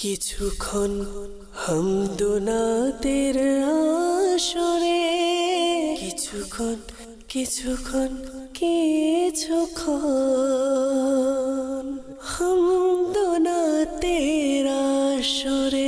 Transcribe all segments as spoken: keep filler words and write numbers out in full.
কিছুক্ষণ হামদোনাতের আসরে, কিছুক্ষণ কিছুক্ষণ কিছুক্ষণ হামদোনাতের আসরে।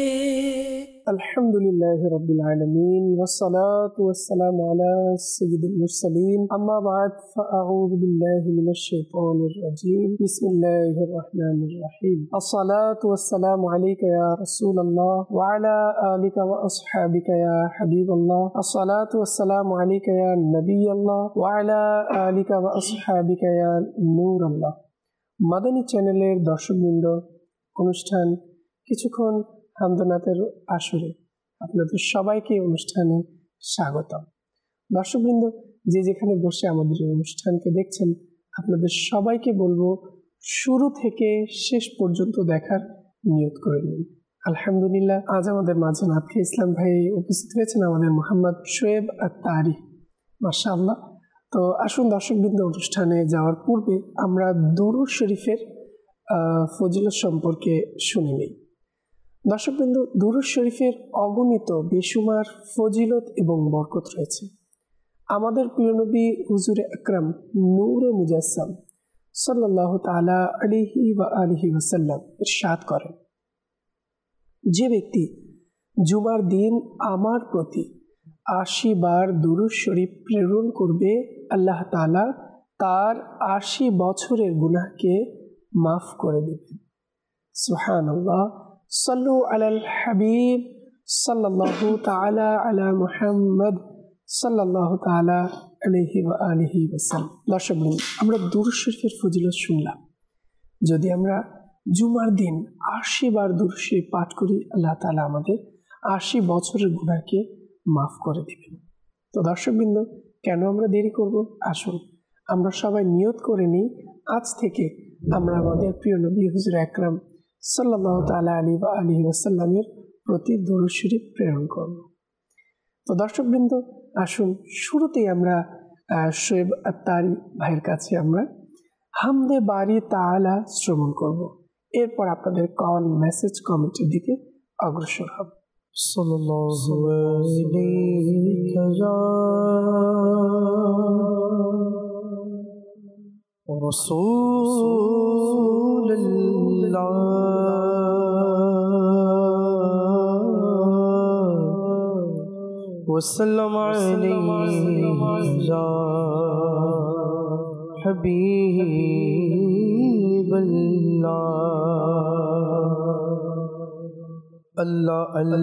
আলহামদুলিল্লাহি রাব্বিল আলামিন ওয়াসসালাতু ওয়াসসালামু আলা সাইয়্যিদিল মুরসালিন, আম্মা বা'দ, ফাআউযু বিল্লাহি মিনাশ শাইতানির রাজীম। বিসমিল্লাহির রাহমানির রাহিম। আসসালাতু ওয়াসসালামু আলাইকা ইয়া রাসূলুল্লাহ ওয়া আলা আলিকা ওয়া আসহাবিকা ইয়া হাবিবাল্লাহ। আসসালাতু ওয়াসসালামু আলাইকা ইয়া নবিয়াল্লাহ ওয়া আলা আলিকা ওয়া আসহাবিকা ইয়া নূরাল্লাহ। মাদানী চ্যানেলের দর্শকবৃন্দ, অনুষ্ঠান কিছুক্ষণ হামদোনাতের আসরে আপনাদের সবাইকে অনুষ্ঠানে স্বাগতম। দর্শকবৃন্দ, যে যেখানে বসে আমাদের এই অনুষ্ঠানকে দেখছেন, আপনাদের সবাইকে বলবো শুরু থেকে শেষ পর্যন্ত দেখার নিয়ত করে নিন। আলহামদুলিল্লাহ, আজ আমাদের মাঝে নাতখে ইসলাম ভাই উপস্থিত হয়েছেন, আমাদের মোহাম্মদ শোয়েব আত্তারি। মাশাআল্লাহ। তো আসুন দর্শকবৃন্দ, অনুষ্ঠানে যাওয়ার পূর্বে আমরা দুরূদ শরীফের ফজিলত সম্পর্কে শুনে নিই। দর্শকবৃন্দ, দুরূদ শরীফের অগণিত বেশুমার ফজিলত এবং বরকত রয়েছে। আমাদের প্রিয় নবী হুজুরে আকরাম নূরে মুজাসসাম সাল্লাল্লাহু তাআলা আলাইহি ওয়া আলিহি ওয়াসাল্লাম ইরশাদ করেন, যে ব্যক্তি জুমার দিন আমার প্রতি আশি বার দুরূদ শরীফ প্রেরণ করবে, আল্লাহ তাআলা তার আশি বছরের গুনাহকে মাফ করে দেবেন। সুবহানাল্লাহ। সাল্লু আলাল হাবিব সাল্লাল্লাহু তাআলা আলা মুহাম্মদ সাল্লাল্লাহু তাআলা আলাইহি ওয়া আলিহি ওয়াসাল্লাম। দর্শকবৃন্দ, আমরা দুরূদ শরীফের ফজিলত শুনলাম। যদি আমরা জুমার দিন আশি বার দুরূদ শরীফ পাঠ করি, আল্লাহ তাআলা আমাদের আশি বছরের গুনাহকে মাফ করে দেবেন। তো দর্শকবৃন্দ, কেন আমরা দেরি করব? আসুন আমরা সবাই নিয়ত করে নিই, আজ থেকে আমরা আমাদের প্রিয় নবী হুজুর আকরাম সাল্লাল্লাহু তাআলা আলাইহি ওয়া আলিহি ওয়াসাল্লামের প্রতি দুরূদ শরীফ প্রেরণ করব। তো দর্শকবৃন্দ, আসুন শুরুতেই আমরা শোয়েব আত্তারি ভাইয়ের কাছে আমরা হামদে বারি তাআলা শ্রবণ করব। এরপর আপনাদের কল, মেসেজ, কমেন্টের দিকে অগ্রসর হব। সাল্লাল্লাহু আলাইকা ইয়া রাসূলুল্লাহ ওয়া সাল্লাম আলাইকা ইয়া হাবিবাল্লাহ। अल्लाह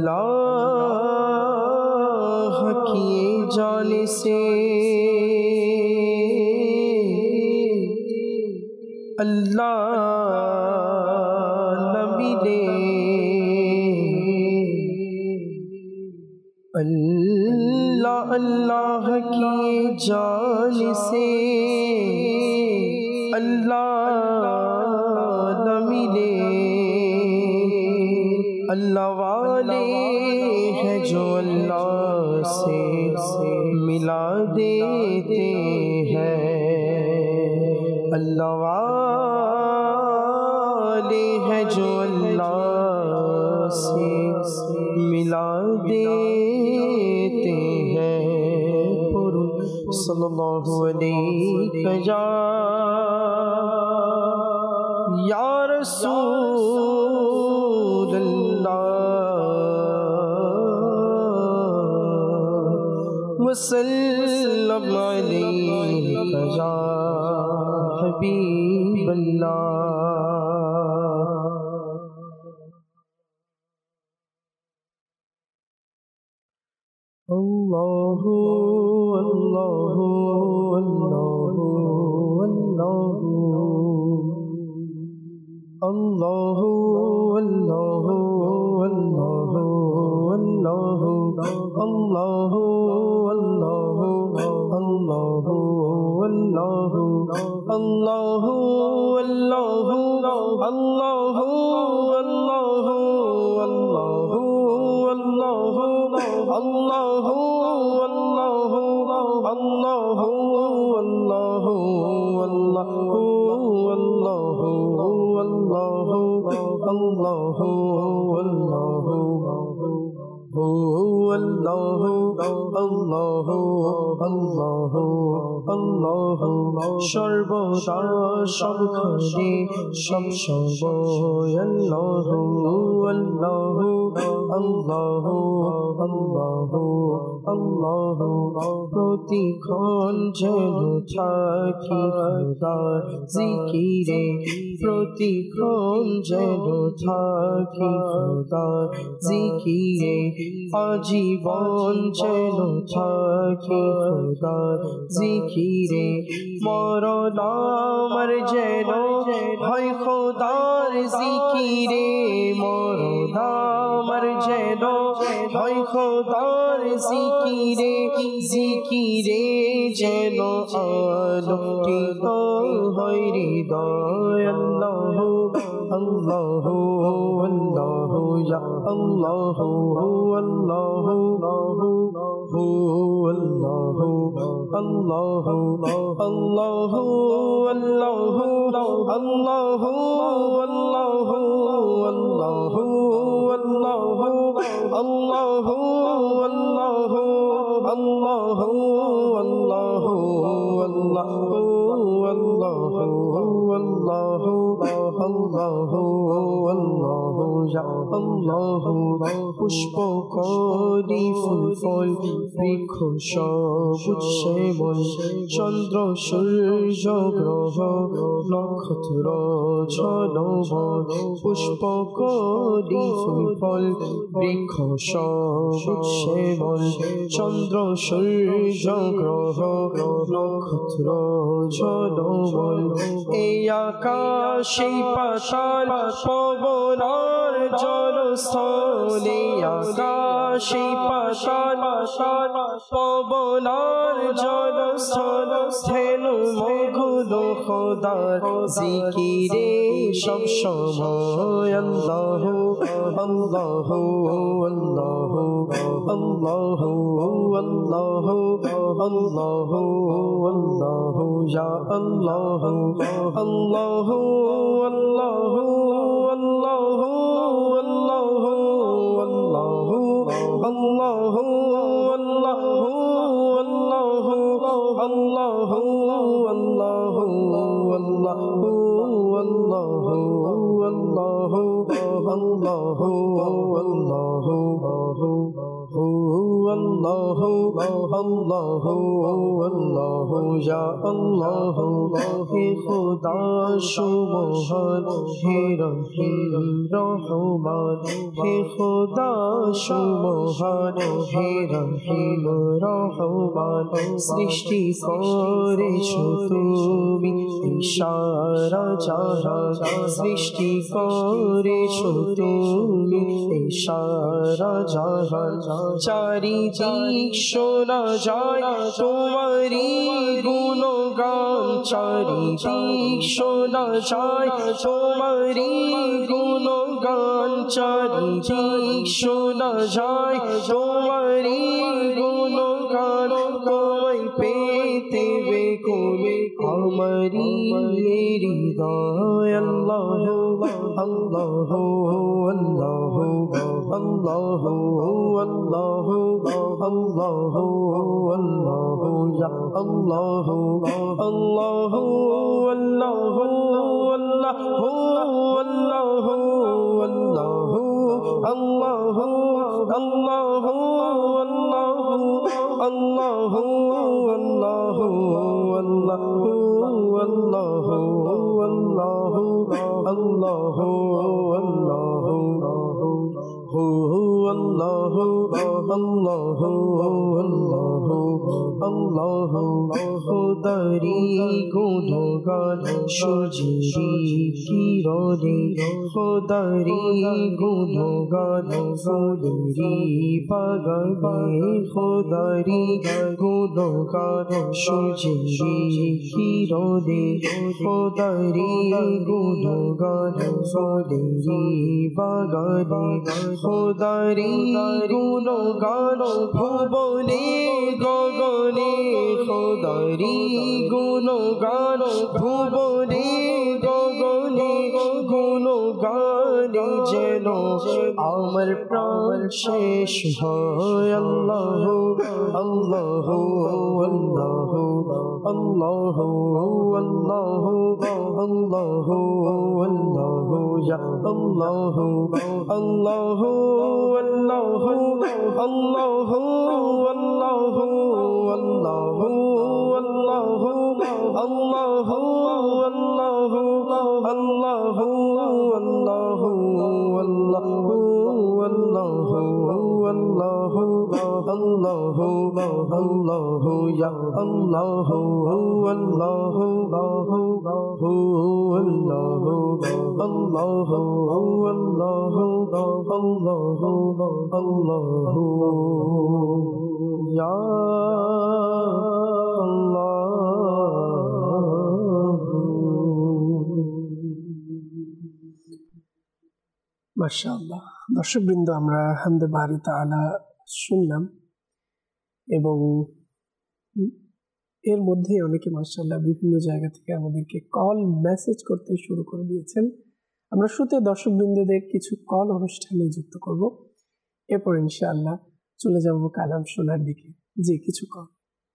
अल्लाह किए जाने से अल्लाह न मिले, अल्लाह अल्लाह किए जाने से अल्लाह न मिले, अल्लाह वाले हैं जो अल्लाह से मिला देते हैं, अल्लाह वाले हैं जो अल्लाह से मिला देते हैं। सल्लल्लाहु अलैहि या रसूल वसल्लम अलैका या हबीबल्लाह। अल्लाहु अल्लाहु अल्लाहु अल्लाहु अल्लाहु अल्लाहु अल्लाहु अल्लाहु अल्लाहु अल्लाहु अल्लाहु अल्लाहु अल्लाहु अल्लाहु সর্বদা সবখানে সব সময় আল্লাহ আল্লাহ আল্লাহ আল্লাহ আল্লাহ প্রতিক্ষণ যেন থাকি খোদার জিকিরে প্রতিক্ষণ যেন থাকি খোদার জিকিরে আজীবন যেন থাকি খোদার জিকিরে মরণ আমার যেন হয় খোদার জিকিরে মরণ আমার যেন হয় খোদার জিকিরে জিকিরে যেন আলোকিত হয় হৃদয় আল্লাহ আল্লাহ আল্লাহ ইয়া আল্লাহ আল্লাহ আল্লাহ আল্লাহ আল্লাহ আল্লাহ আল্লাহ আল্লাহ আল্লাহ আল্লাহ আল্লাহ আল্লাহ আল্লাহ পুষ্প করি ফুল ফল বৃক্ষ সবুজ শ্যামল চন্দ্র সূর্য গ্রহ নক্ষত্র ঝলমল পুষ্প করি ফুল ফল বৃক্ষ সবুজ শ্যামল চন্দ্র সূর্য গ্রহ নক্ষত্র ঝলমল এই আকাশে পাতাল পবনার জলস্থলে আকাশে পাতাল পবনার জলস্থল থেনু মগ্ন খোদার জিকিরে সব সময় আল্লাহ আল্লাহ আল্লাহ আল্লাহ আল্লাহ আল্লাহ আল্লাহ ইয়া আল্লাহ আল্লাহ আল্লাহ আল্লাহ আল্লাহ আল্লাহ আল্লাহ আল্লাহ আল্লাহ আল্লাহ আল্লাহ আল্লাহ আল্লাহ আল্লাহ আল্লাহ আল্লাহ আল্লাহ আল্লাহ ইয়া আল্লাহ হে খোদা সুবহান হে রহিম রহমান হে খোদা সুবহান হে রহিম রহমান সৃষ্টি করেছো তুমি ইশারা জাহান সৃষ্টি করেছো তুমি ইশারা জাহান চারিদিক শোনা যায় তোমারি গুণগান চারিদিক শোনা যায় তোমারি গুণগান চারিদিক শোনা যায় তোমারি গুণগান তোমায় পেতে বেকুলে আমারি হৃদয় আল্লাহ আল্লাহ আল্লাহ আল্লাহ আল্লাহ আল্লাহ আল্লাহ ইয়া আল্লাহ আল্লাহ আল্লাহ আল্লাহ আল্লাহ আল্লাহ আল্লাহ আল্লাহ আল্লাহ আল্লাহ আল্লাহ আল্লাহ আল্লাহ আল্লাহ আল্লাহ আল্লাহ আল্লাহ খোদারি গুণগান সূর্যেরি কিরণে খোদারি গুণগান ফুলেরি বাগানে খোদারি গুণগান সূর্যেরি কিরণে খোদারি গুণগান ফুলেরি বাগানে খোদারি গুণগান ভুবনে গগনে খোদারি গুণগান ভুবনে গগনে গুণগান গানে যেন আমার প্রাণ শেষ হয় আল্লাহ আল্লাহ আল্লাহ আল্লাহ আল্লাহ আল্লাহ আল্লাহ ইয়া আল্লাহ আল্লাহ আল্লাহ আল্লাহ আল্লাহ আল্লাহ আল্লাহ আল্লাহ আল্লাহ আল্লাহ আল্লাহ আল্লাহ আল্লাহ আল্লাহ আল্লাহ ইয়া আল্লাহ আল্লাহ আল্লাহ আল্লাহ আল্লাহ আল্লাহ ইয়া মাশাআল্লাহ। দর্শকবৃন্দ, আমরা হামদে বারি তাআলা শুনলাম এবং এর মধ্যে অনেকে মাশাআল্লাহ বিভিন্ন জায়গা থেকে আমাদেরকে কল মেসেজ করতে শুরু করে দিয়েছেন। আমরা শুরুতে দর্শকবৃন্দদের কিছু কল অনুষ্ঠানে যুক্ত করব, এরপর ইনশাআল্লাহ চলে যাব কালাম শোনার দিকে। জি, কিছু কল।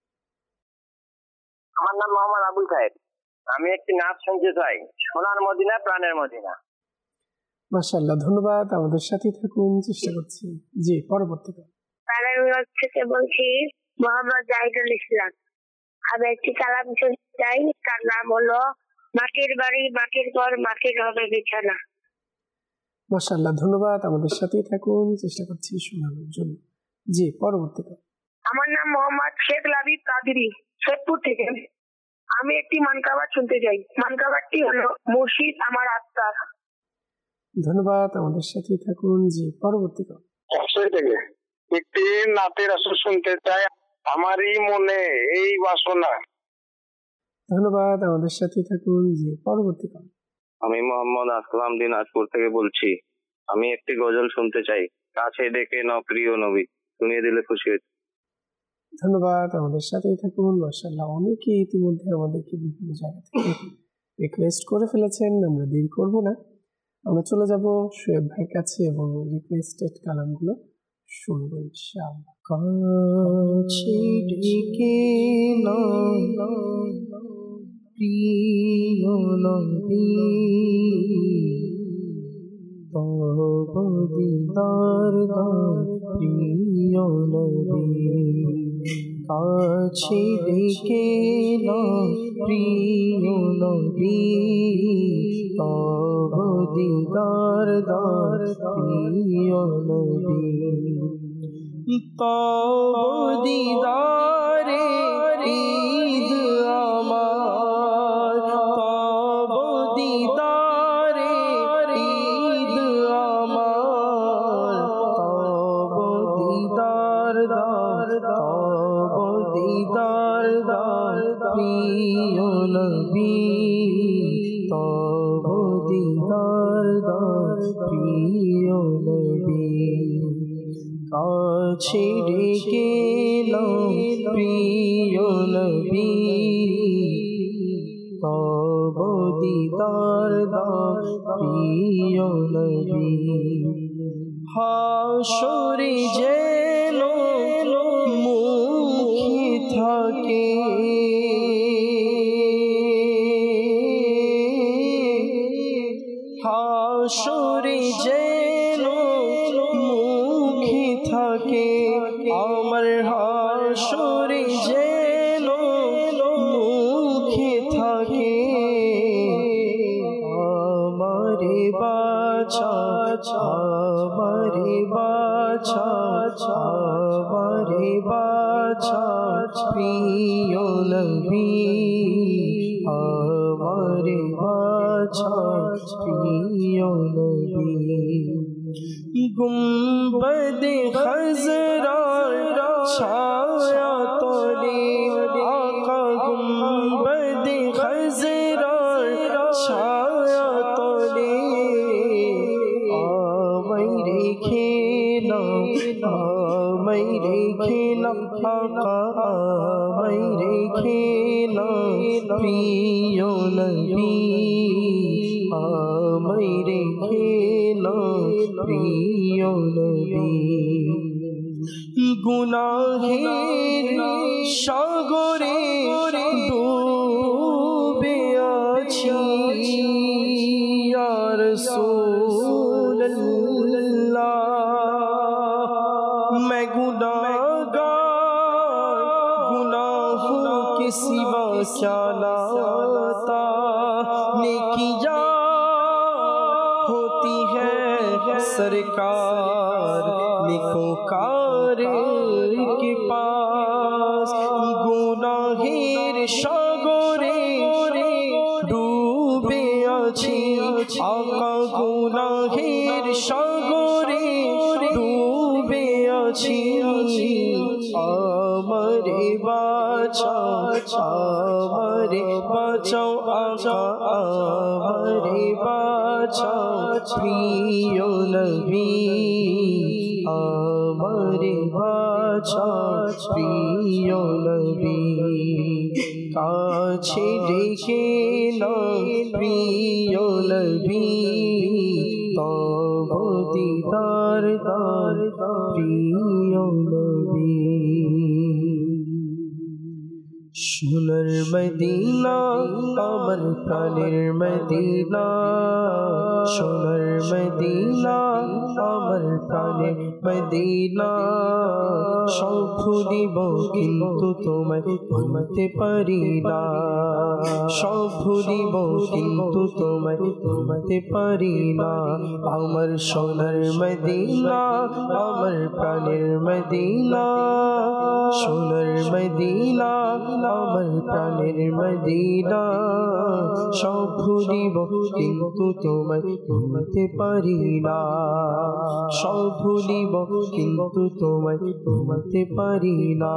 আমার নাম মোহাম্মদ আবুল সাহেব, আমি একটি নাচ শুনতে চাই, সোনার মদিনা প্রাণের মদিনা। মাশাআল্লাহ, ধন্যবাদ, আমাদের সাথে থাকুন, চেষ্টা করছি। জি, পরবর্তী কল। কালাম থেকে বলছি মোহাম্মদ জাহিদুল ইসলাম। আমি একটি কালাম শুনতে চাই, তার নাম হলো মাটির বাড়ি মাটির ঘর মাটির হবে বিছানা। মাশাআল্লাহ, ধন্যবাদ, আমাদের সাথেই থাকুন, চেষ্টা করছি শোনানোর জন্য। জি, পরবর্তী কল। আমার নাম মোহাম্মদ শেখ লাবিব কাদিরি, শেখপুর থেকে। আমি একটি মানকাবাত শুনতে চাই, মানকাবাতটি হলো মুর্শিদ আমার আত্মার। ধন্যবাদ, আমাদের সাথেই থাকুন। জি, পরবর্তী কল। থেকে একটি নাতের আসর শুনতে চাই, আমারই মনে এই বাসনা। ধন্যবাদ, আমাদের সাথে থাকুন। জি, পরবর্তী কল। আমি মোহাম্মদ আসলাম দিনাজপুর থেকে বলছি, আমি একটি গজল শুনতে চাই, কাছে ডেকে ন প্রিয় নবী, শুনিয়ে দিলে খুশি হই। ধন্যবাদ, আমাদের সাথেই থাকুন। মাশাআল্লাহ, অনেকে ইতিমধ্যে আমাদেরকে বিভিন্ন জায়গা থেকে রিকোয়েস্ট করে ফেলেছেন, আমরা দেরি করব না, আমরা চলে যাব শোয়েব ভাইয়ের কাছে এবং রিকোয়েস্টেড কালামগুলো শুনবো ইনশাআল্লাহ। কাছে ডেকে নাও প্রিয় নবী, তব দিদার দার প্রিয় নবী। কাছে ডেকে নাও প্রিয় নবী, তব দিদার দার প্রিয় নবী। তব দিদারে ঈদ আমার, তব দিদারে ঈদ আমার, তব দিদার দার তব দিদার দার প্রিয় নবী, তব দিদার দার প্রিয় নবী। কাছে ডেকে নাও প্রিয় নবী, তব দিদার দার প্রিয় নবী। হাসরে যেন মুখে থাকে হাসরে যেন মুখে থাকে আমার, হাসরে যেন মুখে থাকে আমারে বাছা, আমারে বাছা, আমারে বাছা প্রিয় নবী, আমারে বাছা প্রিয় নবী। গুম্বদে খজরার ছায়া তলে আকা, গুম্বদে খজরার ছায়া তলে আমায় রেখে নাও, আমায় রেখে নাও আকা, আমায় রেখে নাও প্রিয় নবী, আমায় রেখে না প্রিয় নবী গুনাহের সাগরে ডুবে আছি ইয়া রাসূলুল্লাহ मैं गुनाहगार गुनाहों के सिवा क्या लाता नेकियां होती है सरकार निकोकार के पास गुनाहेर सागरे डूबे आছি आका गुनाहेर सागरे डूबे आছি আমারে বাঁচাও আমারে বাঁচাও আকা আমারে বাঁচাও প্রিয় নবী আমারে বাঁচাও প্রিয় নবী কাছে ডেকে নাও প্রিয় নবী তব দিদার দার প্রিয় নবী সোনার মদিনা আমার প্রাণের মদিনা সোনার মদিনা আমার প্রাণের মদিনা সব ভুলিব কিন্তু তোমায় ভুলতে পারি না সব ভুলিব কিন্তু তোমায় ভুলতে পারি না আমার সোনার মদিনা আমার প্রাণের মদিনা সোনার মদিনা আমার প্রাণের মদিনা সব ভুলিব কিন্তু তোমায় ভুলতে পারি না সব ভুলিব কিন্তু তোমায় ভুলতে পারি না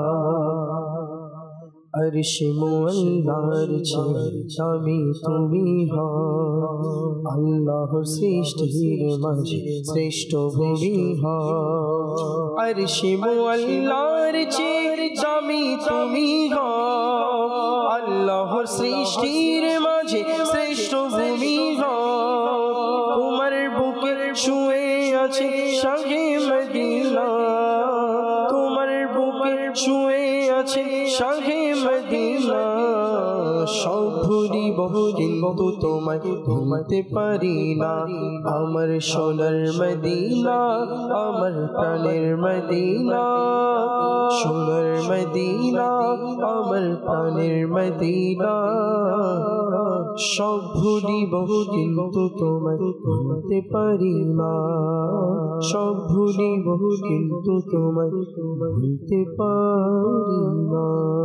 আরশে মুআল্লার আমি তুমি হও আল্লাহর সৃষ্টির মাঝে শ্রেষ্ঠ ভূমি হও আরশে মুআল্লার আমি তুমি হও আল্লাহর সৃষ্টির মাঝে শ্রেষ্ঠ ভূমি হও তোমার বুকে শুয়ে আছে শাহে মদিনা তোমার বুকে শুয়ে আছে শাহে মদিনা সব ভুলিব কিন্তু তোমায় ভুলতে পারি না আমার সোনার মদিনা আমার প্রাণের মদিনা সোনার মদিনা আমার প্রাণের মদিনা সব ভুলিব কিন্তু তোমায় ভুলতে পারি না সব ভুলিব কিন্তু তোমায় ভুলতে পারি না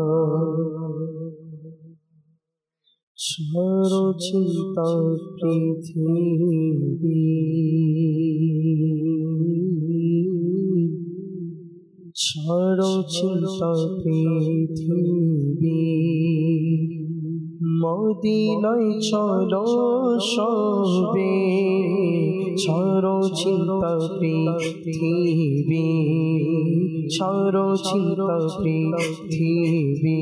ছাড়ো চিন্তা পৃথিবী ছাড়ো চিন্তা পৃথিবী মদিনায় চলো সবে ছাড়ো চিন্তা পৃথিবী ছাড়ো চিন্তা পৃথিবী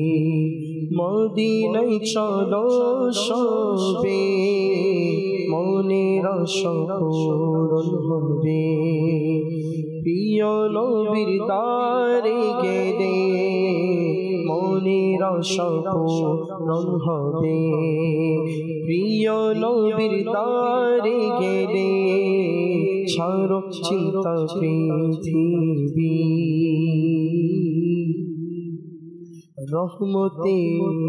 মদিনায় চলো সবে মনের আশা পূরণ হবে প্রিয় নবীর দ্বারে গেলে মনের আশা পূরণ হবে প্রিয় নবীর দ্বারে গেলে ছাড়ো চিন্তা পৃথিবী রহমতে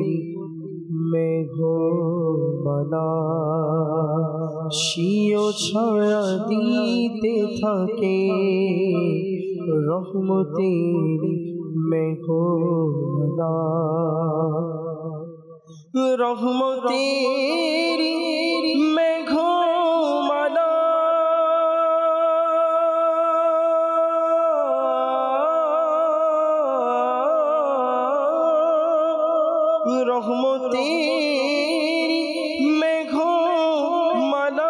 মেঘমালা শিও ছায়া দিতে থাকে রহমতের মেঘমালা রহমতের মেঘমালা রহমতের মেঘমালা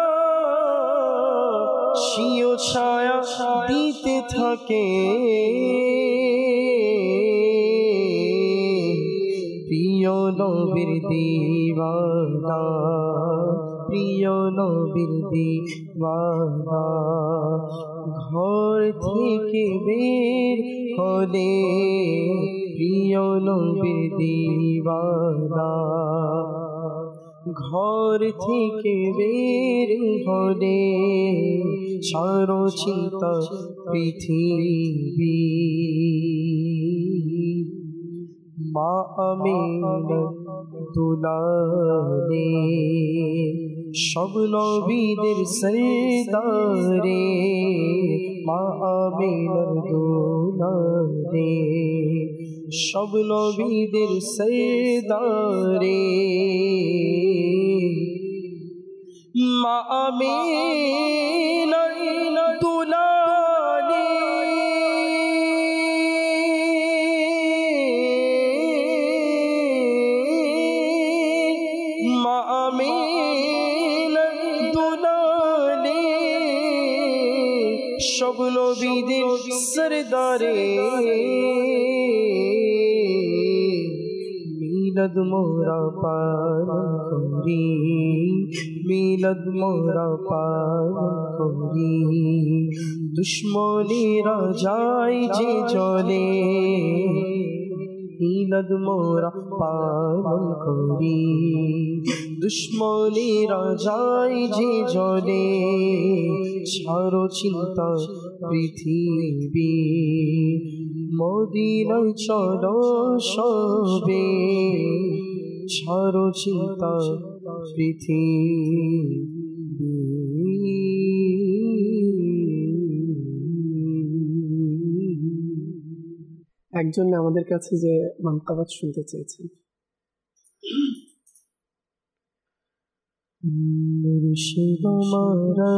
শিও ছায়া দিতে থাকে প্রিয় নবীর দিওয়ানা প্রিয় নবীর দিওয়ানা ঘর থেকে বের হলে প্রিয় নবীর দিওয়ানা ঘর থেকে বের হলে সারো চিন্তা পৃথিবী মা আমিনার দুলারে সব নবীদের সরদারে মা আমিনার দুলারে সব নবীদের সরদারে মা আমিনার দুলারে মা আমিনার দুলারে সব নবীদের সরদারে মিলাদ মোরা পালন করি মিলাদ মোরা পালন করি দুশ্মনেরা যায় যে জলে মিলাদ মোরা পালন করি দুশ্মনেরা যায় যে জলে ছাড়ো চিন্তা পৃথিবী মদিনায় চলো সবে ছাড়ো চিন্তা পৃথিবী একজন আমাদের কাছে যে মানকাবাত শুনতে চেয়েছেন। মুর্শিদ মারা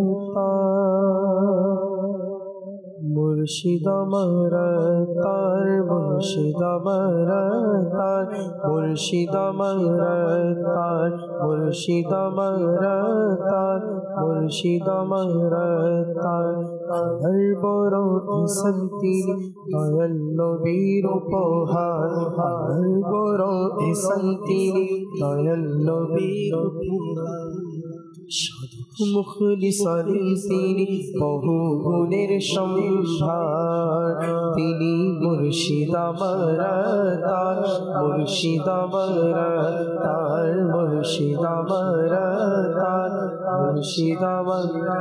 মুর্শিদ মারা তার মুর্শিদ মারা তার মুর্শিদ মারা তার মুর্শিদ মারা তার মুর্শিদ মারা তার হর বড় শান্তি দয়াল নবীর উপহার হর বড় শান্তি দয়াল নবীর উপহার সাধক মুখলিসান তিনি বহু গুণের সম্ভার তিনি মুর্শিদ আমারা তার মুর্শিদ আমারা তার মুর্শিদ আমারা তার মুর্শিদ আমারা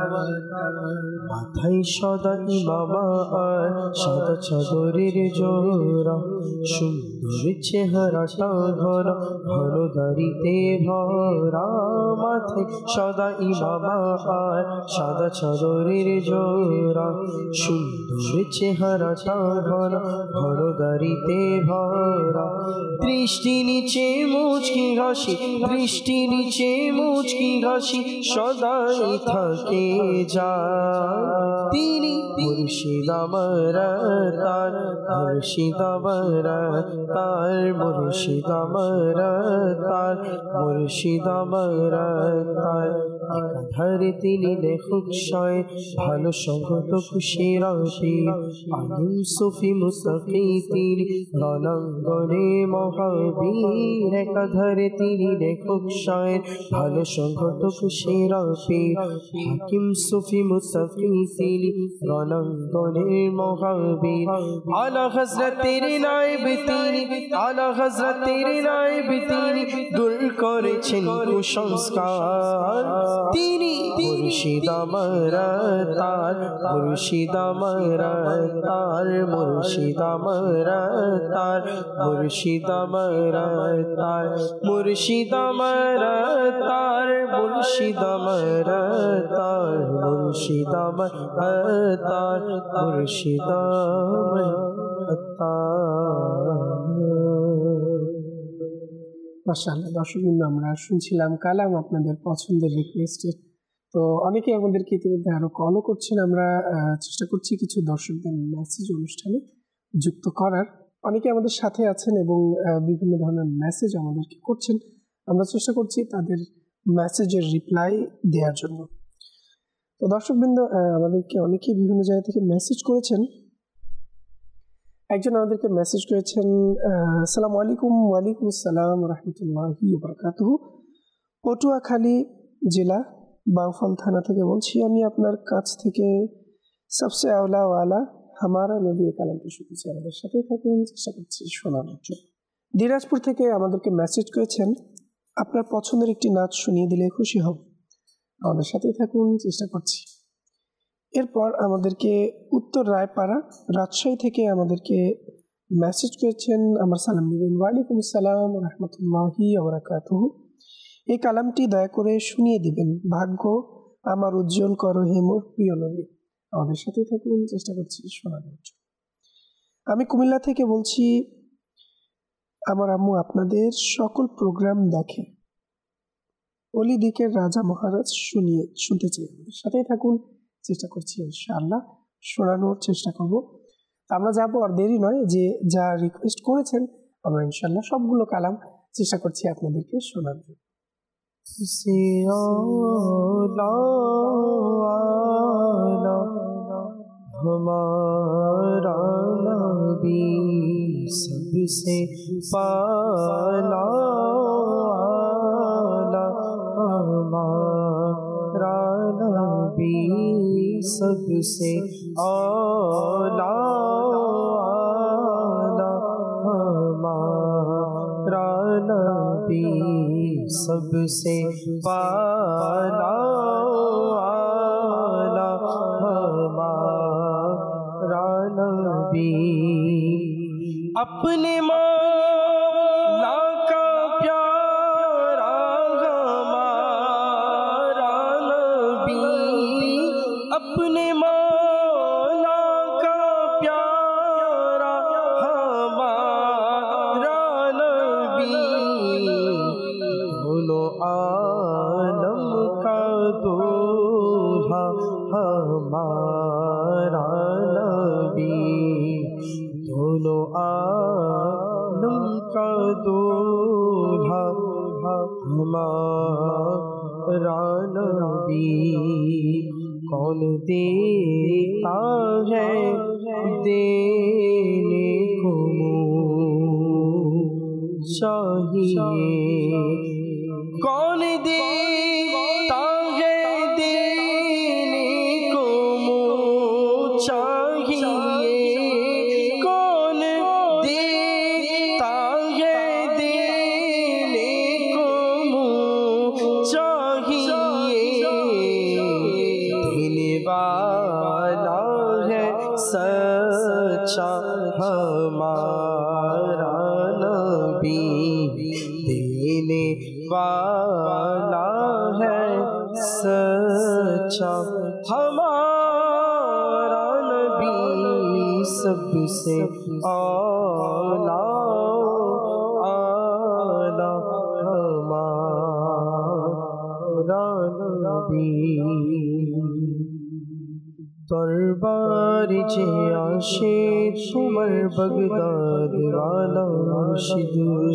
মাথায় সদা ইমামা আর সাদা চাদরের জোড়া সুন্দর চেহারাটা ঘন ঘন দাড়িতে ভরা মাথায় সদা ইমামা আর সাদা চাদরের জোড়া সুন্দর চেহারাটা ঘন ঘন দাড়িতে ভরা দৃষ্টি নিচে মুচকি হাসি দৃষ্টি নিচে মুচকি হাসি সদাই থাকে যা তিনি মুর্শিদ আমারা তার মুর্শিদ আমারা তার মুর্শিদ আমারা তার মুর্শিদ আমারা তার একাধারে তিনি লেখক শয় ভালো সঙ্গত খুশি রাশি আলিম সুফি মুসাফি তিনি রণাঙ্গনে মহাবীর একাধারে তিনি লেখক শয় ভালো সঙ্গত খুশি রাশি হাকিম সুফি মুসাফি তিনি রণাঙ্গনে মহাবীর আলা হযরতের নায়েব তিনি আলা হযরতের নায়েব তিনি দূর করেছেন কুসংস্কার তিনি মুর্শিদ আমারা তার মুর্শিদ আমারা তার মুর্শিদ আমারা তার মুর্শিদ আমারা তার মুর্শিদ আমারা তার মুর্শিদ আমারা তার মুর্শিদ আমারা তার মুর্শিদ আমারা তার। মাশাআল্লাহ, দর্শকবৃন্দ আমরা শুনছিলাম কালাম আপনাদের পছন্দের রিকোয়েস্টের। তো অনেকেই আমাদেরকে ইতিমধ্যে আরো কলও করছেন। আমরা চেষ্টা করছি কিছু দর্শকদের মেসেজ অনুষ্ঠানে যুক্ত করার। অনেকে আমাদের সাথে আছেন এবং বিভিন্ন ধরনের মেসেজ আমাদেরকে করছেন। আমরা চেষ্টা করছি তাদের মেসেজের রিপ্লাই দেওয়ার জন্য। তো দর্শকবৃন্দ আমাদেরকে অনেকেই বিভিন্ন জায়গা থেকে মেসেজ করেছেন। একজন আমাদেরকে মেসেজ করেছেন, আসসালামু আলাইকুম। ওয়ালাইকুম আসসালাম রহমতুল্লাহি ওয়া বারাকাতুহু। পটুয়াখালী জেলা বাউফল থানা থেকে বলছি। আমি আপনার কাছ থেকে সবসে আওলা ওয়ালা হামারা নবী কালামটি শুনতেছি, আমাদের সাথেই থাকুন, চেষ্টা করছি শোনানোর জন্য। দিনাজপুর থেকে আমাদেরকে মেসেজ করেছেন, আপনার পছন্দের একটি নাচ শুনিয়ে দিলে খুশি হব, আমাদের সাথেই থাকুন, চেষ্টা করছি। এরপর আমাদেরকে উত্তর রায়পাড়া রাজশাহী থেকে আমাদেরকে মেসেজ করেছেন, আমার সালাম নেবেন। ওয়ালাইকুম আসসালাম রহমতুল্লাহি ওয়া বারাকাতুহু। এই কালামটি দয়া করে শুনিয়ে দিবেন, ভাগ্য আমার উজ্জ্বল করো হে মোর প্রিয় নবী, আমাদের সাথেই থাকুন, চেষ্টা করছি শোনানোর জন্য। আমি কুমিল্লা থেকে বলছি, আমার আম্মু আপনাদের সকল প্রোগ্রাম দেখে, অলি দিকের রাজা মহারাজ শুনিয়ে শুনতে চাই, আমাদের সাথেই থাকুন, চেষ্টা করছি ইনশাআল্লাহ শোনানোর চেষ্টা করব। আমরা যাবো, আর দেরি নয়, যে যা রিকোয়েস্ট করেছেন আমরা ইনশাআল্লাহ সবগুলো কালাম চেষ্টা করছি আপনাদেরকে শোনার জন্য। हमारा नबी सबसे पाला हमारा नबी सबसे आला हमारा नबी सबसे पाला अपने मौला का प्यारा हमारा नबी, अपने मौला का प्यारा हमारा नबी, दोनों आलम का दूल्हा हमारा नबी, दोनों आलम का दूल्हा हमारा नबी। कौन देता है देने को चाहिए, कौन देता है देने को चाहिए, वाला है सच्चा हमारा नबी, देने वाला है सच्चा हमारा नबी, सबसे आला आला हमारा नबी। दरबार जे आशे तुमर बगदाद वाला मुर्शिद,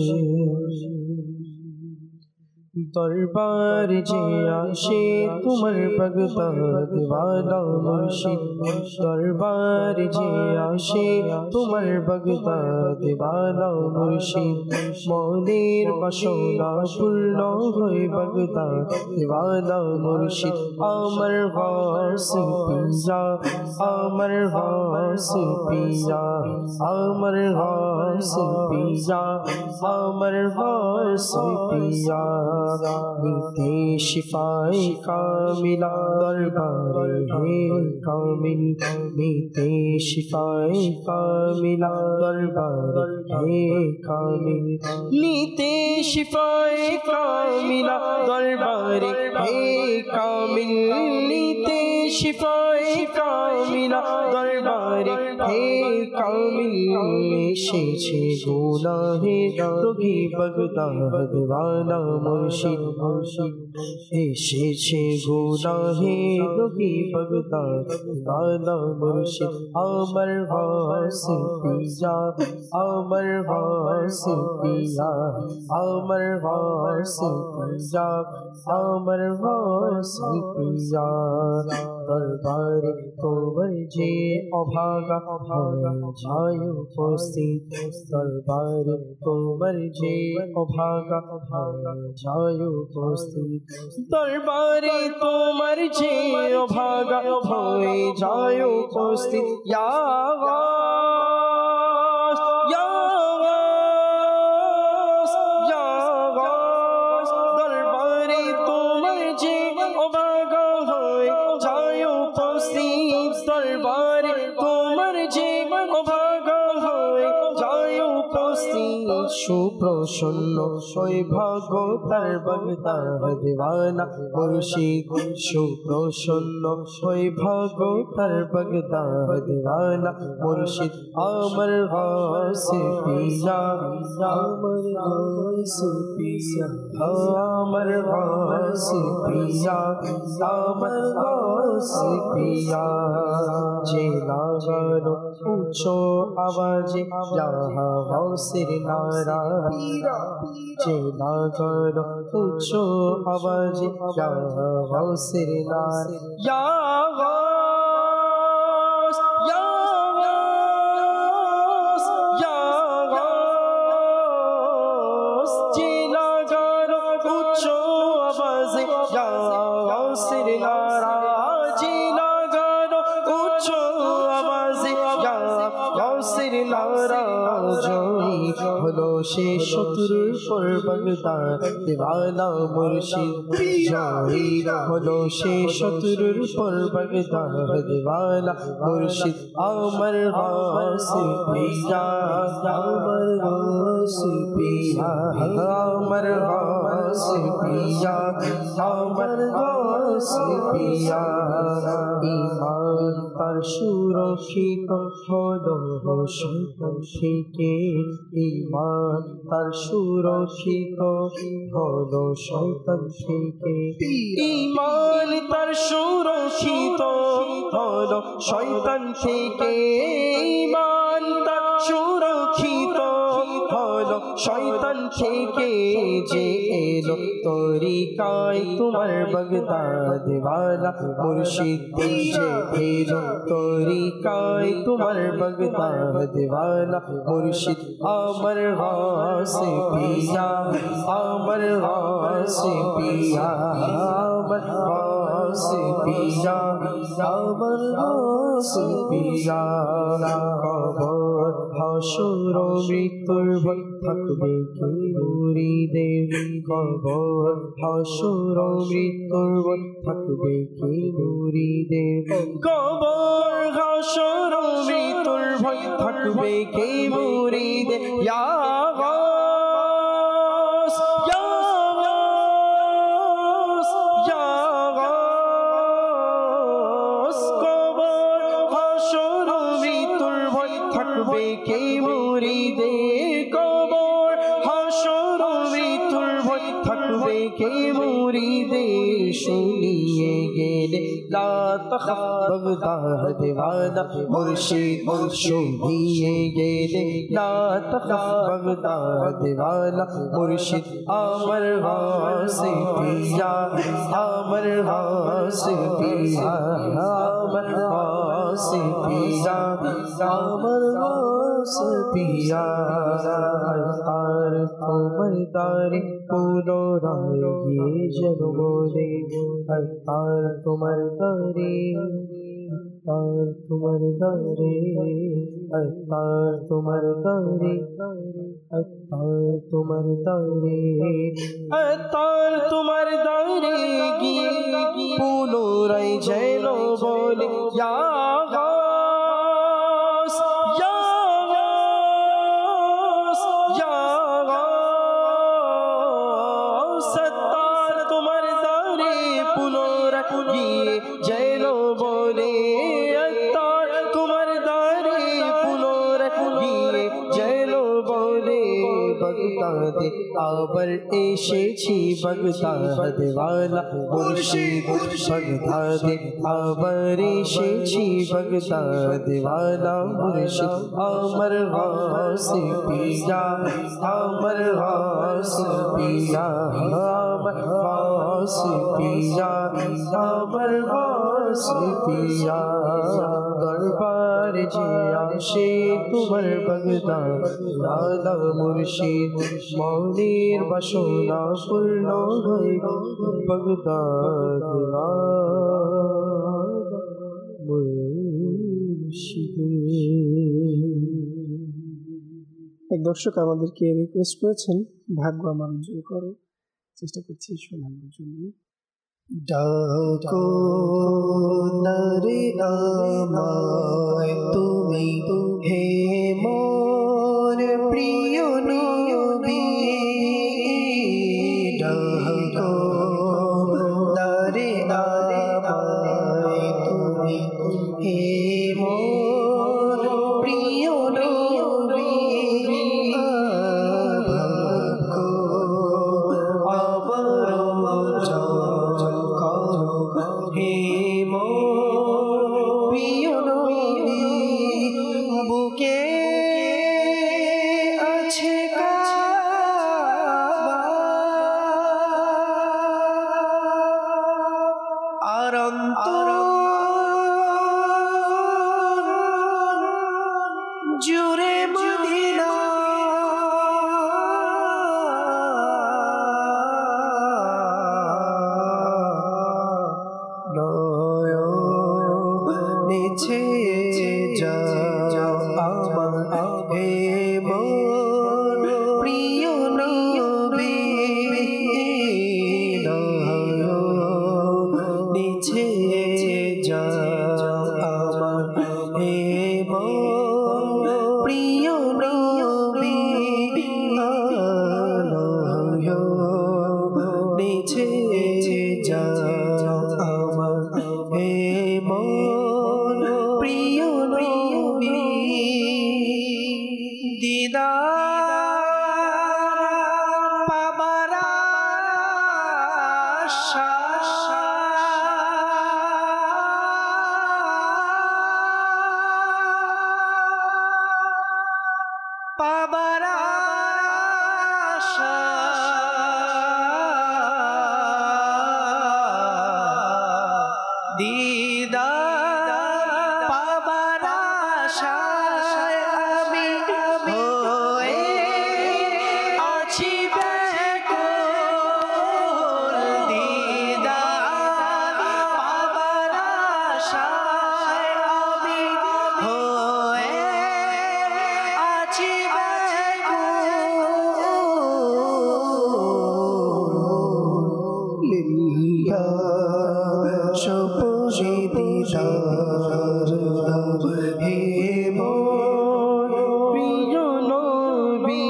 दरबार जे आशे तुमर बगदाद वाला मुर्शिद, दरबार जे आशे तुमर बगदाद वाला मुर्शिद, मौलेर বাসনা পূর্ণ হয়ে বগদাদ वाला मुर्शिद, अमर वास पिया अमर वास पिया अमर वास पिया अमर वास पिया, नीते शिफाए कामिला दरबारे है कामिल, नीते शिफाए कामिला दरबारे है कामिल, नीते शिफाए कामिला दरबारे है कामिल, नीते शिफाए कामिला दरबारे है कामिल, এসেছে গুনাহের রোগী বগদাদ वाला मुर्शिद, मुर्शिद এসেছে গুনাহের রোগী বগদাদ वाला मुर्शिद, अमर वास पिया अमर वास पिया अमर वास पिया अमर वास पिया, দরবারে তোমার যে অভাগা অভাগা যায় উপস্থিত দরবারে তোমার যে অভাগা অভাগা যায় উপস্থিত দরবারে তোমার যে অভাগা হয়ে যায় উপস্থিত ইয়া সুপ্রসন্ন সৌভাগ্য তার বাগদাদ দিওয়ানা মুর্শিদ সুপ্রসন্ন সৌভাগ্য তার বাগদাদ দিওয়ানা মুর্শিদ আমার গাসে পিয়া আমার গাসে পিয়া আমার গাসে পিয়া আমার গাসে পিয়া যে লাগানো উঁচু আওয়াজে যাহা গাসের নারা যে লাগানো উঁচু আওয়াজে যাহা গাসের নারা ইয়া গাস ইয়া গাস ইয়া গাস যে লাগানো উঁচু আওয়াজে যাহা গাসের নারা যে লাগানো উঁচু আওয়াজে যাহা গাসের নারা জয়ী হলো সে শত্রুর পর বাগদাদ দিওয়ানা মুর্শিদ জয়ী হলো সে শত্রুর পর বাগদাদ দিওয়ানা মুর্শিদ আমার গাসে পিয়া আমার গাসে পিয়া আমার গাসে পিয়া আমার গাসে পিয়া ঈমান তার সুরক্ষিত হলো শয়তান থেকে ঈমান তার সুরক্ষিত হলো শয়তান থেকে ঈমান তার সুরক্ষিত হলো শয়তান থেকে ঈমান তার সুরক্ষিত হলো শয়তান থেকে যে এলো তরিকায় তোমার বাগদাদ দিওয়ানা মুর্শিদ যে এলো তরিকায় তোমার বাগদাদ দিওয়ানা মুর্শিদ আমার গাসে পিয়া আমার গাসে পিয়া আমার গাসে পিয়া আমার গাসে পিয়া কবর হাসর মৃত্যুর ভয় থাকবে কি মুরিদের কবর হাসর মৃত্যুর ভয় থাকবে কি মুরিদের কবর হাসর মৃত্যুর ভয় থাকবে কি মুরিদের ইয়া গাস ইয়া গাস ইয়া গাস কবর হাসর মৃত্যুর ভয় থাকবে কি মুরিদের কবর হাসর মৃত্যুর ভয় থাকবে কি মুরিদের শুনিয়ে গেলে লা তখাফ বাগদাদ দিওয়ানা মুর্শিদ শুনিয়ে গেলে লা তখাফ বাগদাদ দিওয়ানা মুর্শিদ আমার গাসে পিয়া আমার গাসে পিয়া আমার গাসে পিয়া আমার গাসে পিয়া তার তোমার দারে পুরো রায় গিয়ে জনমনে তার তোমার দারে তার তোমার দারে তার তোমার দারে তার তোমার দারে তার তোমার দারে গিয়ে পুনরায় যেন বলে ইয়া গাস ইয়া গাস ইয়া গাস তার তোমার দারে পুনরায় গিয়ে যেন বলে তার তোমার দারে পুনরায় গিয়ে যেন বলে বাগদাদে আবার এসেছি বাগদাদ ওয়ালা মুর্শিদ বাগদাদে আবার এসেছি বাগদাদ ওয়ালা মুর্শিদ আমার গাসে পিয়া আমার গাসে পিয়া আমার গাসে পিয়া আমার সিপিয়া দরবার যে আসে তোমার বাগদান আলা মুর্শিদ মৌলির বাসনা পূর্ণ হয় বাগদাদ এক দর্শক আমাদেরকে রিকোয়েস্ট করেছেন ভাগ্য আমার উজ্জ্বল করো, চেষ্টা করছি শোনানোর জন্য। ডাকো নারে আমায় তুমি হে মোর প্রিয় নবী, ডাকো নারে আমায় তুমি হে মোর প্রিয় নবী, হে মোর প্রিয় নবী, বুকে আছে কাবা আর অন্তর জুড়ে মদিনা, নিচে যাও আমার হে মোর প্রিয় নবী, নিচে যাও আমার হে মোর প্রিয় নবী, নিচে যাও আমার হে মোর প্রিয় নবী, দিদার পাবার আশা পাবার আশা দিদার পাবার আশায় আমি হয়ে আছি ব্যাকুল, দিদার পাবার আশায় আমি হয়ে আছি ব্যাকুল, লিল্লাহ সপনে দিদার হে মোর প্রিয় নবী,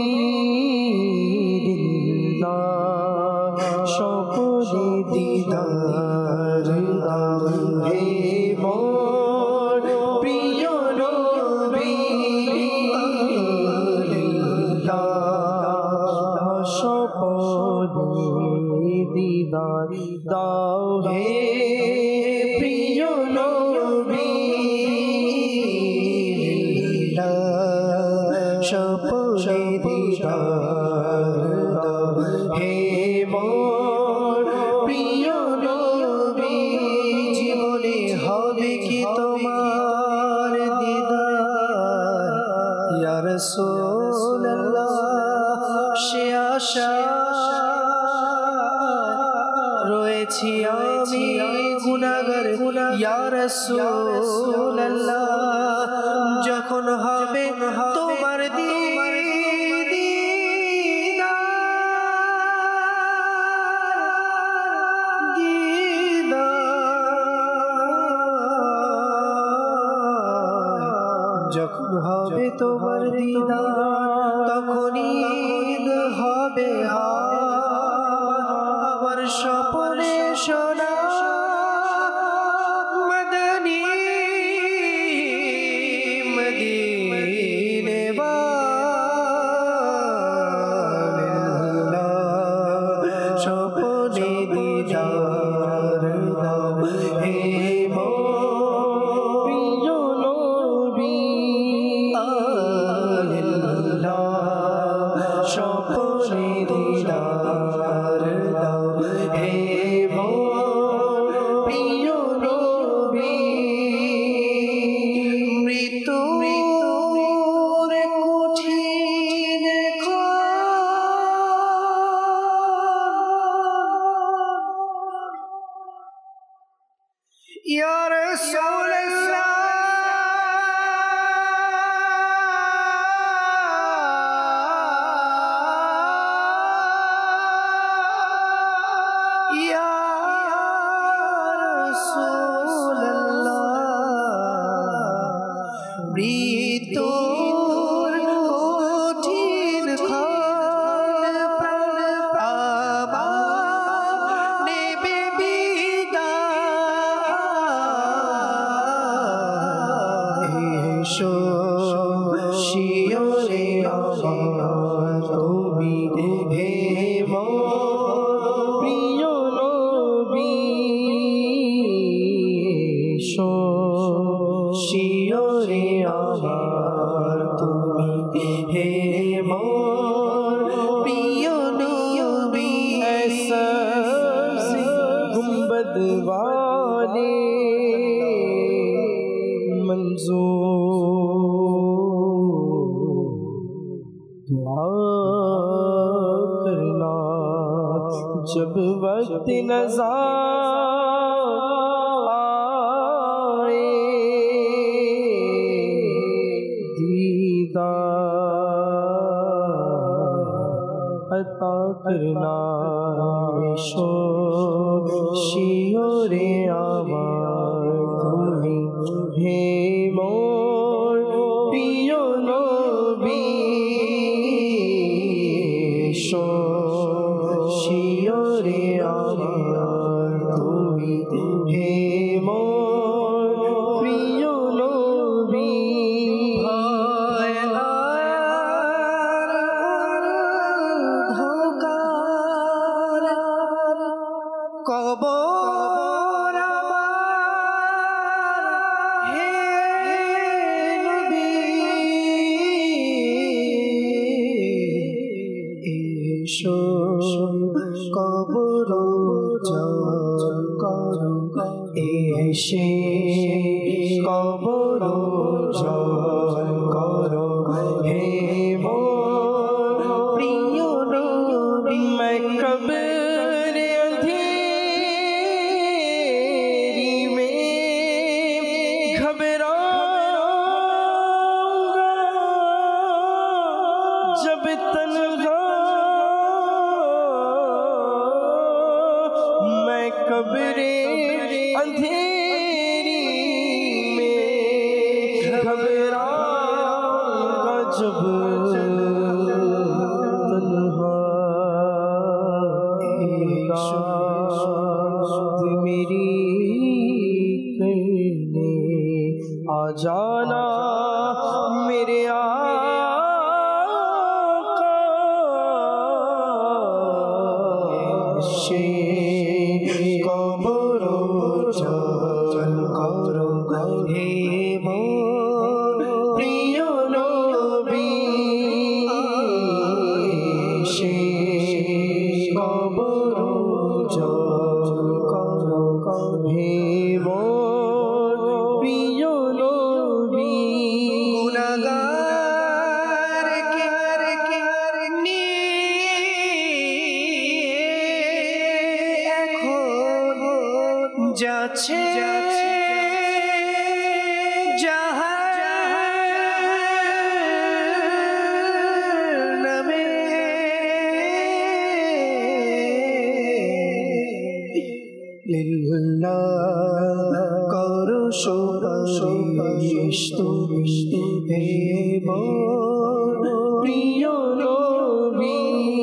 দিল্লাহ সপনে দিদার হে মোর প্রিয় নবী, দিল্লাহ সপনে দিদার দাও হে প্রিয় নবী, সপনে দিদার দাও হে মোর প্রিয় নবী, জীবনে হবে কি তোমার দিদার ইয়া রাসূলুল্লাহ, সে আশা রয়েছি আমি গুনাহগার ইয়া রাসূলুল্লাহ, যখন হবে তোমার যখন হবে তোমার দিদার, তখনই ঈদ হবে আমার স্বপ্নে সোনা মদনী মদিনে বালা, স্বপ্নে দিদার দাও হে প্রিয় নবী, স্বপ্নে দিদার মৃত্যুর কঠিন ক্ষণ প্রাণ আমার নেবে বিদায়। এসো শিয়রে আমার তুমি হে প্রিয় নবী। এসো শিয়রে আমার তুমি হে প্রিয় নবী। सबसे गुंबद वाले मंजूर दुआ करना जब वक्त नज़ा आए दीदार अता करना। शो शियोरे आवाज़ तुम्ही हे मोर प्रिय नबी। शो शियोरे आवाज़ तुम्ही हे मोर प्रिय नबी। কবর আমার হে নবী। এসো কবর জল করো এসে কবর জল করো হে মোর প্রিয় নবী। मैं कब जब तन्हा मैं कब्रे अंधेरी में घबराऊंगा। जब तन्हा मेरी करने आ जाना मेरे आ কবর জল করো হে মোর প্রিয় নবী। সে কবর জল করো হে মোর প্রিয় নবী। গুনাহগার কে যাচ্ছে জাহান্নামে। লিল্লাহ করো সুপারিশ তুমি হে মোর প্রিয় নবী।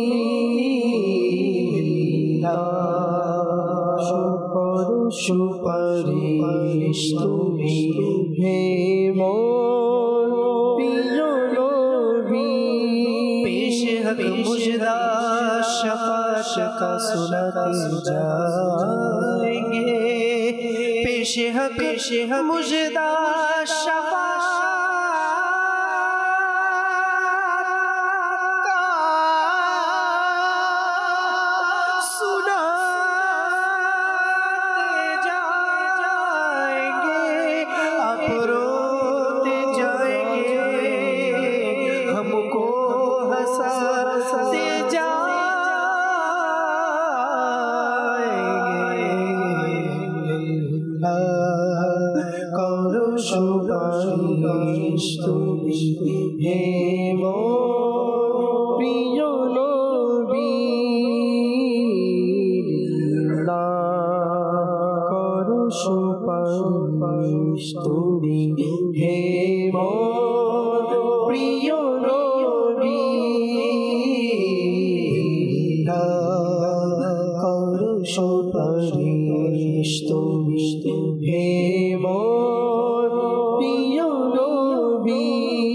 সুপারিশ তুমি হে মোর প্রিয় নবী। পেশ হক মুজদা शफ़ाअत का सुनाते जाएंगे। पेश हक मुजदा शफ़ाअत का सुनाते जाएंगे। आप रोते जाएंगे हमको हंसाते করো সুপারিশ তুমি হে মোর প্রিয় নবী। করো সুপারিশ। তুমি হে মোর প্রিয় নবী করো সুপারিশ তুমি হে মোর প্রিয় নবী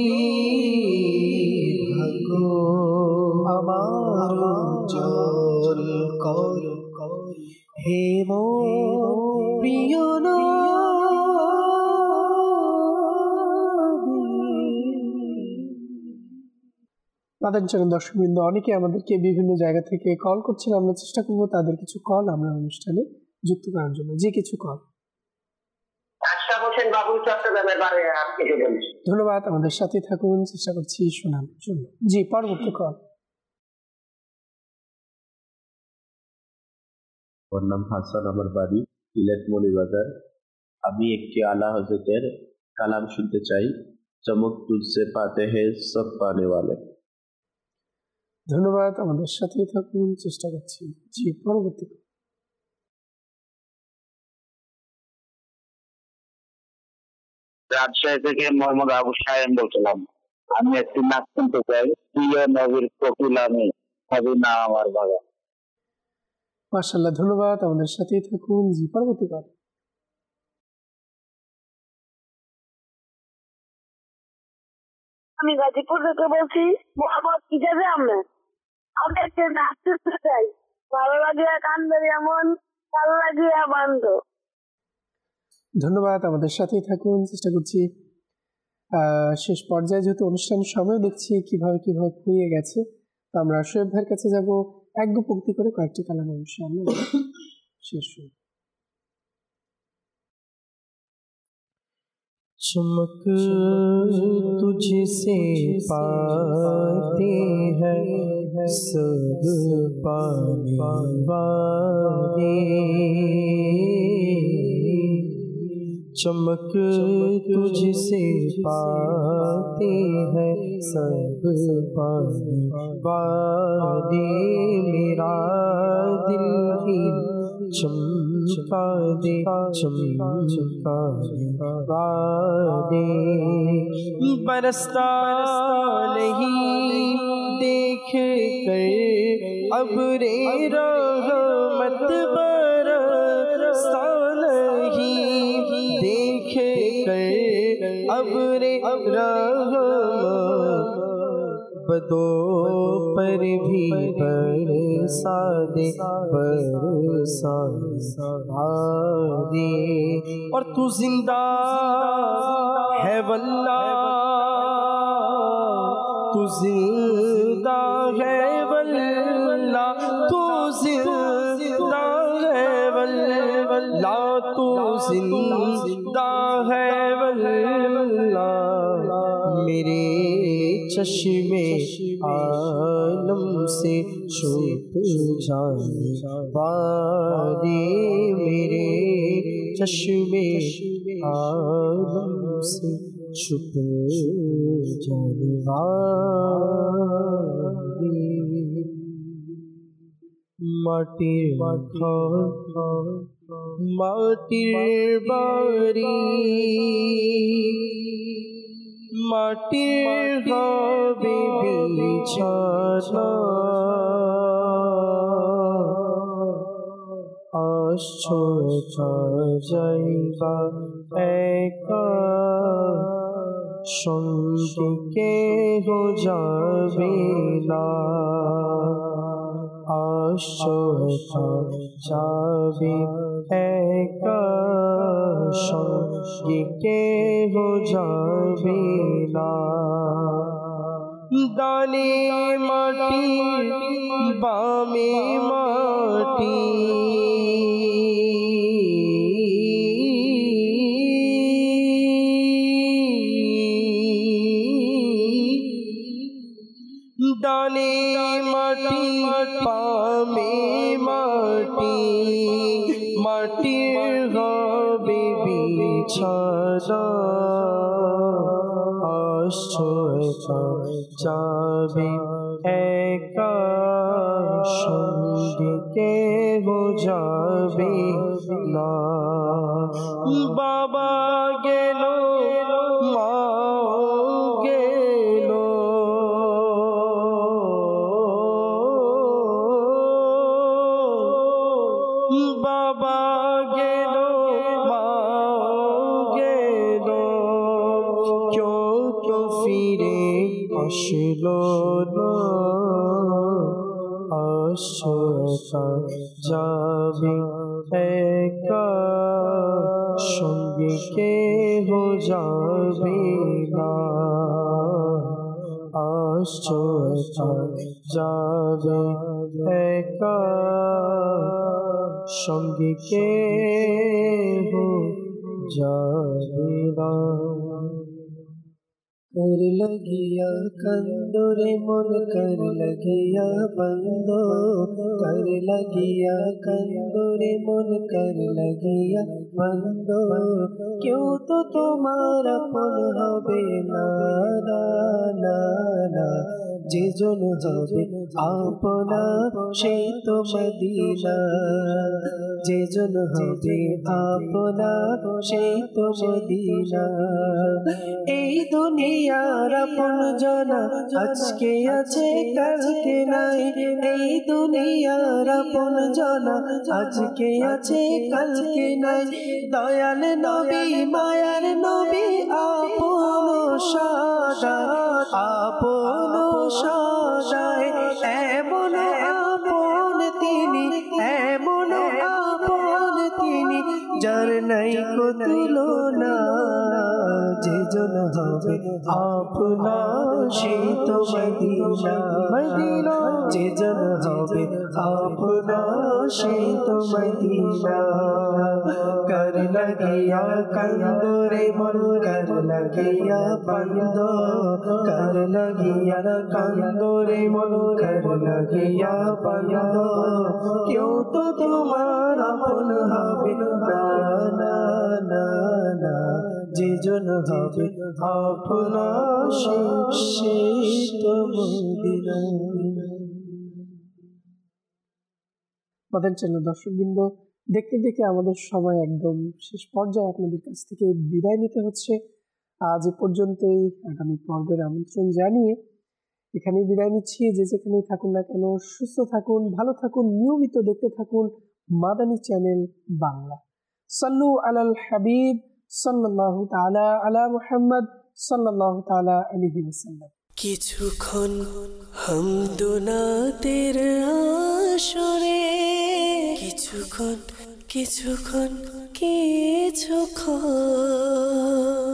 ভাগ্য আমার উজ্জ্বল করো হে মোর প্রিয় মাদানচরণ দর্শকবৃন্দ, অনেকে আমাদেরকে বিভিন্ন জায়গা থেকে কল করছেন। আমরা চেষ্টা করব তাদের কিছু কল আমরা অনুষ্ঠানে যুক্ত করার জন্য। যে কিছু কল। ধন্যবাদ, আমাদের সাথে থাকুন, চেষ্টা করছি শোনার জন্য। জি, পরবর্তী কল। ওর নাম হাসান, আমার বাড়ি সিলেট মৌলভীবাজার। আমি একটি আলা হযরতের কালাম শুনতে চাই। চমক তুঝসে পাতে হে সব পানে ওয়ালে। ধন্যবাদ, আমাদের সাথে থাকুন, চেষ্টা করছি। জি, পরবর্তী। রাজশাহী থেকে মোহাম্মদ আবু সায়েম বলছিলাম। আমি একটি নাচ শুনতে চাই। প্রিয় নবীর কোকিল আমি, নবীর নাম আমার বাবা। মাশাআল্লাহ, ধন্যবাদ, আমাদের সাথেই থাকুন। জি, পরবর্তী কল। আমি গাজীপুর থেকে বলছি, মোহাম্মদ ইজাজে আহমেদ। আমি একটা নাচ শুনতে চাই। ভালো লাগিয়া কান্দে এমন, ভালো লাগিয়া বান্ধ। ধন্যবাদ, আমাদের সাথেই থাকুন, চেষ্টা করছি। আহ শেষ পর্যায়ে যেহেতু অনুষ্ঠানের সময় দেখছি কিভাবে কিভাবে ফুরিয়ে গেছে, তো আমরা শোয়েব ভাইয়ের কাছে যাব। এক দু পঙ্ক্তি করে কয়েকটি কালাম অবশ্যই আমরা শেষ শুনি। चमक तुझसे पाते हैं सब पाने वाले, चमक तुझसे पाते हैं सब पाने वाले। मेरा दिल ही चमका दे चमका दे वादे, बरसता नहीं देख कर अब्रे रहमत, बरसता नहीं देख कर अब्रे रहमत, बदो पर भी बरसा दे बरसा दे। और तू जिंदा है वल्लाह, तू जिंदा है वल्लाह, तू जिंदा है वल्लाह, तू जिंदा है वल्लाह। मेरे चश्मे आलम से छुप जाने वाले, मेरे चश्मे आलम से छुप जाने वाले। माटिर घर माटिर बाड़ी, মাটির হবে বিছানা, আসছো একা যাইবা একা, সঙ্গে কেহ যাবে না। আসছো একা যাবে একা, সঙ্গে কেহ যাবে না। দানে মাটি বামে মাটি, দানে মাটি বামে মাটি, মাটির হবে বিছানা। আসছো একা যাবে একা, সঙ্গে কেহ যাবে না। বাবা গে আসলো না আসছো একা যাবে একা সঙ্গে কেহ যাবে না আসছো একা যাবে একা সঙ্গে কেহ যাবে না कर लगिया कंदोरे मन कर लगिया बंदो कर लगिया कंदोरे मन कर लगिया बंदो क्यों तो तुम्हारा पन हबे ना ना ना ना जे जन हबे अपना সেই তো মদিনা যে জন হবে আপনা সেই তো মদিনা এই দুনিয়ার আপন জনা আজকে আছে কালকে নাই এই দুনিয়ার আপন জনা আজকে আছে কালকে নাই দয়াল নবী মায়ার নবী আপন সাজায় আপন সাজায় এমন আপন তিনি এমন আপন তিনি যার নাই কো তুলনা যে জন হবে আপনা সেই তো মদিনা মদিনা যে জন হবে আপনা সেই তো মদিনা कर लगिया कंदोरे मन कर लगिया बंदो कर लगिया कंदोरे मन कर लगिया बंदो क्यों तो तुम्हारा अपन হবে না না না না যে জন হবে আপনা সেই তো মদিনা। আমাদের চ্যানেল দর্শকবৃন্দ, দেখতে দেখতে আমাদের সময় একদম শেষ পর্যায়ে আপনাদের কাছ থেকে বিদায় নিতে হচ্ছে। আজ এ পর্যন্তই। আগামী পর্বের আমন্ত্রণ জানিয়ে এখানেই বিদায় নিচ্ছি। যে যেখানেই থাকুন না কেন সুস্থ থাকুন, ভালো থাকুন, নিয়মিত দেখতে থাকুন মাদানী চ্যানেল বাংলা। সাল্লু আলাল হাবিব সাল্লাল্লাহু তাআলা আলা মুহাম্মদ সাল্লাল্লাহু তাআলা আলাইহি ওয়াসাল্লাম। কিছুক্ষণ হামদুনাতের আসরে কিছুক্ষণ কিছুক্ষণ কিছুক্ষণ